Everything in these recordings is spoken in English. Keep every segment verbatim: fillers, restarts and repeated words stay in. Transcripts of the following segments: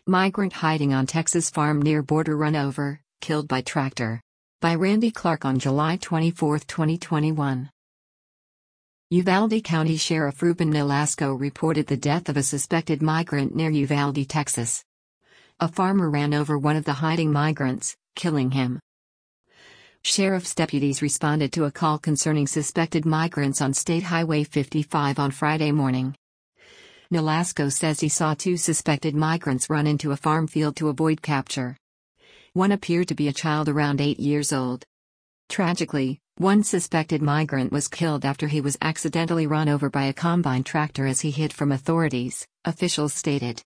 Migrant hiding on Texas farm near border run over, killed by tractor. By Randy Clark on July twenty-fourth, twenty twenty-one. Uvalde County Sheriff Ruben Nolasco reported the death of a suspected migrant near Uvalde, Texas. A farmer ran over one of the hiding migrants, killing him. Sheriff's deputies responded to a call concerning suspected migrants on State Highway fifty-five on Friday morning. Nolasco says he saw two suspected migrants run into a farm field to avoid capture. One appeared to be a child around eight years old. Tragically, one suspected migrant was killed after he was accidentally run over by a combine tractor as he hid from authorities, officials stated.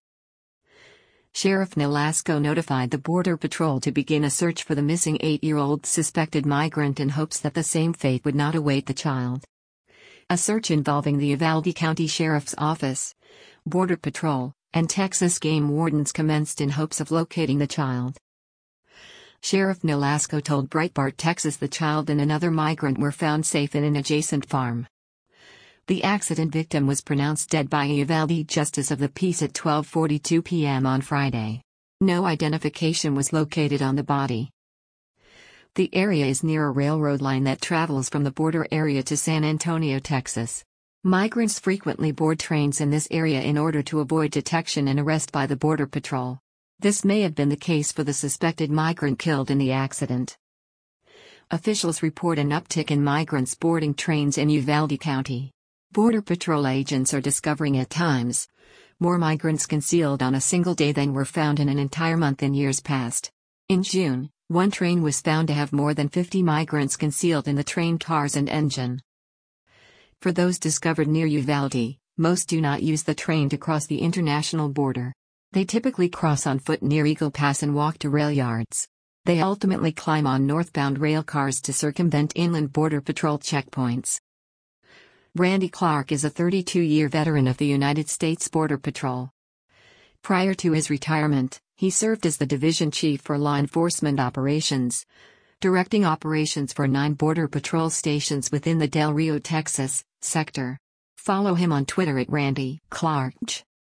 Sheriff Nolasco notified the Border Patrol to begin a search for the missing eight-year-old suspected migrant in hopes that the same fate would not await the child. A search involving the Uvalde County Sheriff's Office, Border Patrol, and Texas game wardens commenced in hopes of locating the child. Sheriff Nolasco told Breitbart Texas the child and another migrant were found safe in an adjacent farm. The accident victim was pronounced dead by a Uvalde Justice of the Peace at twelve forty-two p m on Friday. No identification was located on the body. The area is near a railroad line that travels from the border area to San Antonio, Texas. Migrants frequently board trains in this area in order to avoid detection and arrest by the Border Patrol. This may have been the case for the suspected migrant killed in the accident. Officials report an uptick in migrants boarding trains in Uvalde County. Border Patrol agents are discovering at times more migrants concealed on a single day than were found in an entire month in years past. In June, one train was found to have more than fifty migrants concealed in the train cars and engine. For those discovered near Uvalde, most do not use the train to cross the international border. They typically cross on foot near Eagle Pass and walk to rail yards. They ultimately climb on northbound rail cars to circumvent inland Border Patrol checkpoints. Randy Clark is a thirty-two-year veteran of the United States Border Patrol. Prior to his retirement, he served as the division chief for law enforcement operations, directing operations for nine Border Patrol stations within the Del Rio, Texas, sector. Follow him on Twitter at Randy Clark.